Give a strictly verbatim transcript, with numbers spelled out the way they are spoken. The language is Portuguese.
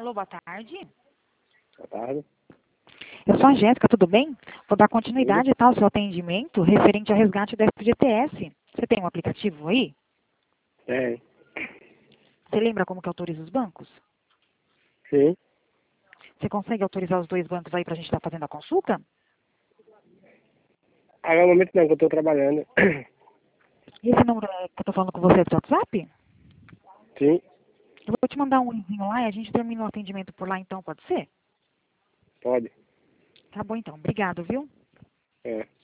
Alô, boa tarde. Boa tarde. Eu sou a Jéssica, tudo bem? Vou dar continuidade tá, ao seu atendimento referente ao resgate do F G T S. Você tem um aplicativo aí? Tem. Você lembra como que autoriza os bancos? Sim. Você consegue autorizar os dois bancos aí pra gente estar fazendo a consulta? Agora no momento não, que eu estou trabalhando. E esse número é que eu tô falando com você é do WhatsApp? Sim, Eu vou te mandar um linkzinho lá e a gente termina o atendimento por lá então, pode ser? pode. Tá bom então, obrigado, viu? É.